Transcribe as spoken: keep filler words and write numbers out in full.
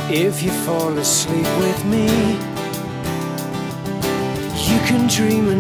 If you fall asleep with me, you can dream